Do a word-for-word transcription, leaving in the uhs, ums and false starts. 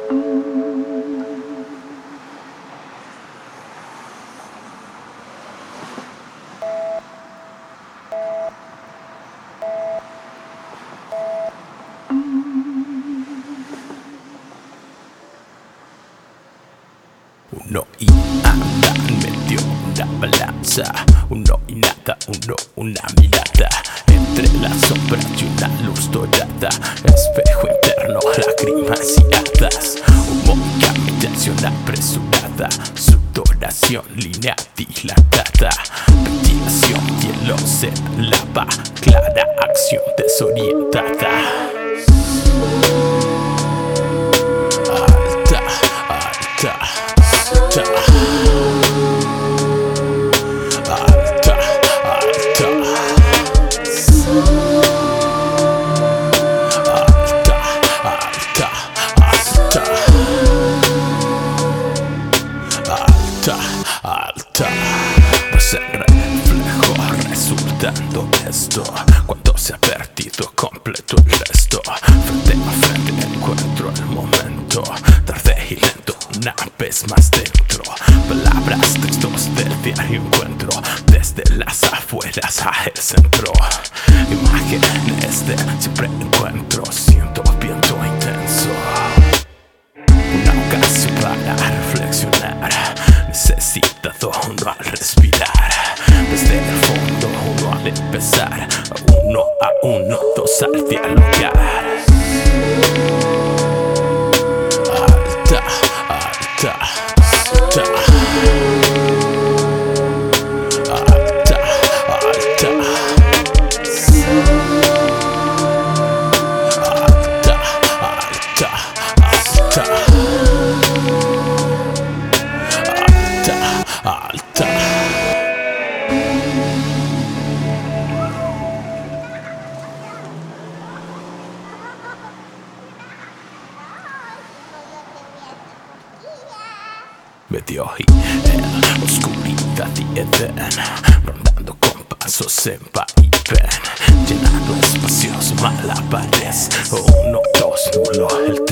Uno y nada, medio una balanza. Uno y nada, uno, una mirada. Entre la sombra y una luz dorada. Espejo interno, lágrimas y hadas. Humo y meditación apresurada. Sudoración, línea dilatada. Ventilación, hielo se lava. Clara acción desorientada. Alta, alta. Alta, alta, alta, alta, alta, alta, alta. Pues el reflejo resultando esto, cuando se ha perdido completo el resto. Frente a frente encuentro el momento, tarde y lento, una vez más dentro. Palabras, textos del diario encuentro, desde las afueras a el centro. Imágenes de siempre encuentro, siento viento intenso. Una ocasión para reflexionar, necesitado uno al respirar. Desde el fondo uno al empezar, uno a uno, dos al dialogar. Alta, alta, alta, alta, alta, alta, alta, alta, alta. Medio y en oscuridad y Edén, rondando con pasos en vaivén, llenando espacios malabares. Uno, dos, nulo, el